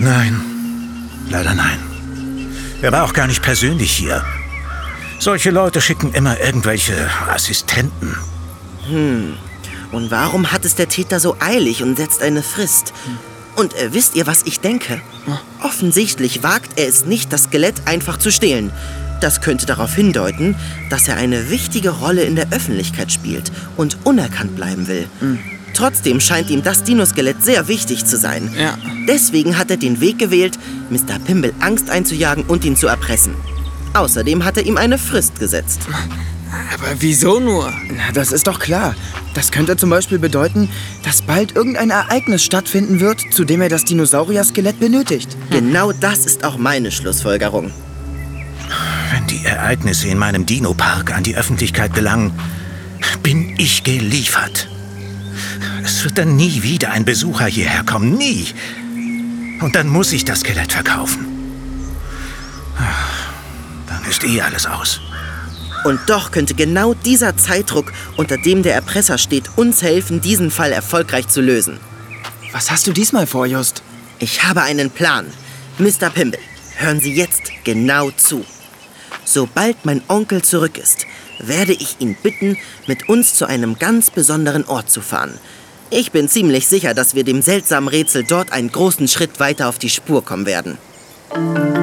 Nein, leider nein. Er war auch gar nicht persönlich hier. Solche Leute schicken immer irgendwelche Assistenten. Und warum hat es der Täter so eilig und setzt eine Frist? Und wisst ihr, was ich denke? Offensichtlich wagt er es nicht, das Skelett einfach zu stehlen. Das könnte darauf hindeuten, dass er eine wichtige Rolle in der Öffentlichkeit spielt und unerkannt bleiben will. Trotzdem scheint ihm das Dinoskelett sehr wichtig zu sein. Ja. Deswegen hat er den Weg gewählt, Mr. Pimble Angst einzujagen und ihn zu erpressen. Außerdem hat er ihm eine Frist gesetzt. Aber wieso nur? Na, das ist doch klar. Das könnte zum Beispiel bedeuten, dass bald irgendein Ereignis stattfinden wird, zu dem er das Dinosaurier-Skelett benötigt. Genau das ist auch meine Schlussfolgerung. Wenn die Ereignisse in meinem Dino-Park an die Öffentlichkeit gelangen, bin ich geliefert. Es wird dann nie wieder ein Besucher hierher kommen, nie. Und dann muss ich das Skelett verkaufen. Dann ist alles aus. Und doch könnte genau dieser Zeitdruck, unter dem der Erpresser steht, uns helfen, diesen Fall erfolgreich zu lösen. Was hast du diesmal vor, Just? Ich habe einen Plan. Mr. Pimble, hören Sie jetzt genau zu. Sobald mein Onkel zurück ist, werde ich ihn bitten, mit uns zu einem ganz besonderen Ort zu fahren. Ich bin ziemlich sicher, dass wir dem seltsamen Rätsel dort einen großen Schritt weiter auf die Spur kommen werden.